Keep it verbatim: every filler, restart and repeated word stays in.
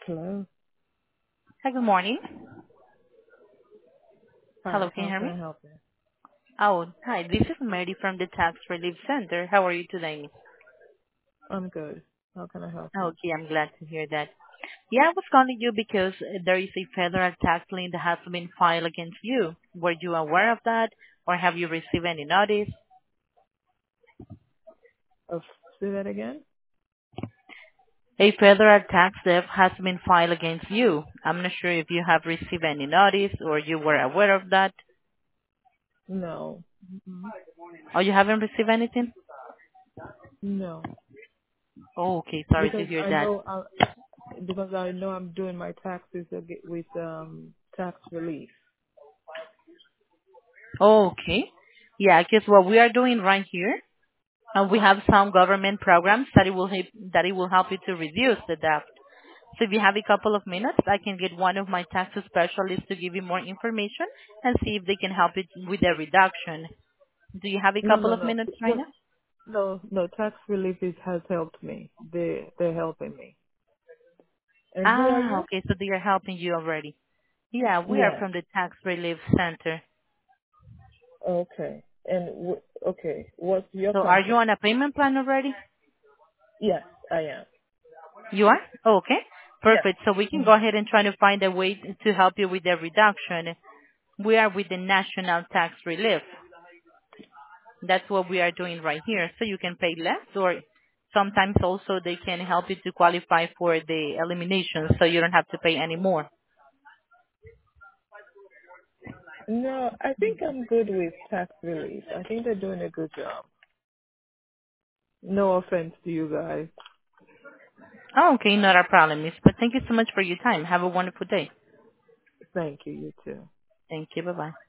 Hello. Hi, good morning. Hello, Hi, can you how hear can me? I help you? Oh, hi, this is Mary from the Tax Relief Center. How are you today? I'm good. How can I help you? Okay, I'm glad to hear that. Yeah, I was calling you because there is a federal tax lien that has been filed against you. Were you aware of that, or have you received any notice? Oh, say that again? A federal tax debt has been filed against you. I'm not sure if you have received any notice or you were aware of that, No. or you haven't received anything? No. Oh, okay, sorry to Because hear I that. know I because I know I'm doing my taxes ag- with um tax relief. Okay. Yeah, because what we are doing right here, and we have some government programs that it will help, that it will help you to reduce the debt. So if you have a couple of minutes, I can get one of my tax specialists to give you more information and see if they can help you with the reduction. Do you have a No, couple no, of no. minutes right Just now? no, no. Tax relief is, has helped me. They they're helping me. And who are Ah, you? okay, so they are helping you already. Yeah, we are Yes. from the Tax Relief Center. Okay. And w- okay, what's your So are you company? on a payment plan already? Yes, I am. You are? Okay, Yes. perfect. So we can go Mhm. ahead and try to find a way to help you with the reduction. We are with the National Tax Relief. That's what we are doing right here. So you can pay less, or sometimes also they can help you to qualify for the elimination so you don't have to pay any more. No, I think I'm good with tax relief. I think they're doing a good job. No offense to you guys. Oh, okay, not a problem, miss. But thank you so much for your time. Have a wonderful day. Thank you. You too. Thank you. Bye-bye.